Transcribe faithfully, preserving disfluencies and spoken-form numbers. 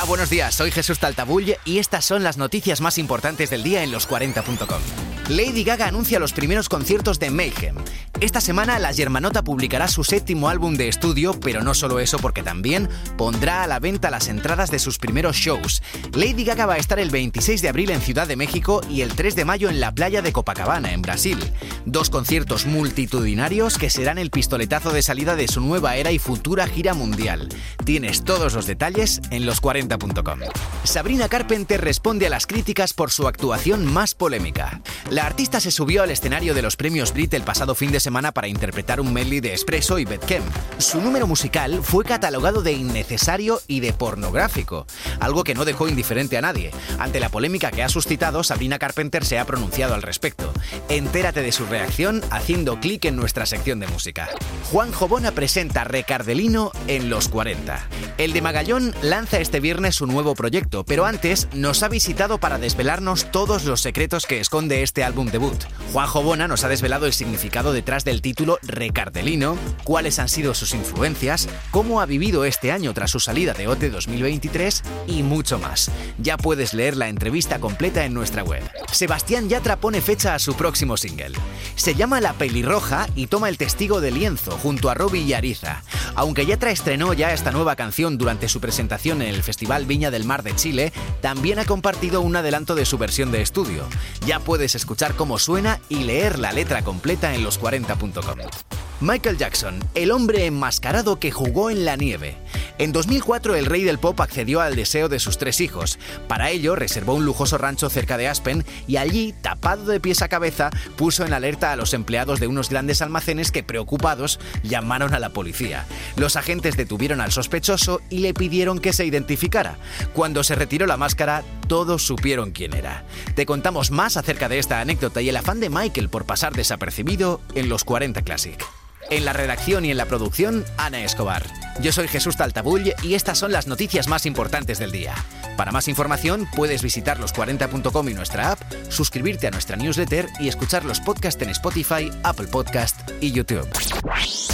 Hola, buenos días, soy Jesús Taltabull y estas son las noticias más importantes del día en los cuarenta punto com. Lady Gaga anuncia los primeros conciertos de Mayhem. Esta semana la germanota publicará su séptimo álbum de estudio, pero no solo eso, porque también pondrá a la venta las entradas de sus primeros shows. Lady Gaga va a estar el veintiséis de abril en Ciudad de México y el tres de mayo en la playa de Copacabana, en Brasil. Dos conciertos multitudinarios que serán el pistoletazo de salida de su nueva era y futura gira mundial. Tienes todos los detalles en los cuarenta punto com. Sabrina Carpenter responde a las críticas por su actuación más polémica. La artista se subió al escenario de los premios Brit el pasado fin de semana para interpretar un medley de Espresso y Betkem. Su número musical fue catalogado de innecesario y de pornográfico, algo que no dejó indiferente a nadie. Ante la polémica que ha suscitado, Sabrina Carpenter se ha pronunciado al respecto. Entérate de su reacción haciendo clic en nuestra sección de música. Juanjo Bona presenta Recardelino en los cuarenta. El de Magallón lanza este viernes su nuevo proyecto, pero antes nos ha visitado para desvelarnos todos los secretos que esconde este álbum debut. Juanjo Bona nos ha desvelado el significado detrás del título Recardelino, cuáles han sido sus influencias, cómo ha vivido este año tras su salida de O T dos mil veintitrés y mucho más. Ya puedes leer la entrevista completa en nuestra web. Sebastián Yatra pone fecha a su próximo single. Se llama La Pelirroja y toma el testigo de lienzo junto a Robbie y Ariza. Aunque Yatra estrenó ya esta nueva canción durante su presentación en el Festival Viña del Mar de Chile, también ha compartido un adelanto de su versión de estudio. Ya puedes escuchar cómo suena y leer la letra completa en los cuarenta punto com. Michael Jackson, el hombre enmascarado que jugó en la nieve. En dos mil cuatro el rey del pop accedió al deseo de sus tres hijos. Para ello reservó un lujoso rancho cerca de Aspen y allí, tapado de pies a cabeza, puso en alerta a los empleados de unos grandes almacenes que, preocupados, llamaron a la policía. Los agentes detuvieron al sospechoso y le pidieron que se identificara. Cuando se retiró la máscara, todos supieron quién era. Te contamos más acerca de esta anécdota y el afán de Michael por pasar desapercibido en los cuarenta Classic. En la redacción y en la producción, Ana Escobar. Yo soy Jesús Taltabull y estas son las noticias más importantes del día. Para más información puedes visitar los cuarenta punto com y nuestra app, suscribirte a nuestra newsletter y escuchar los podcasts en Spotify, Apple Podcast y YouTube.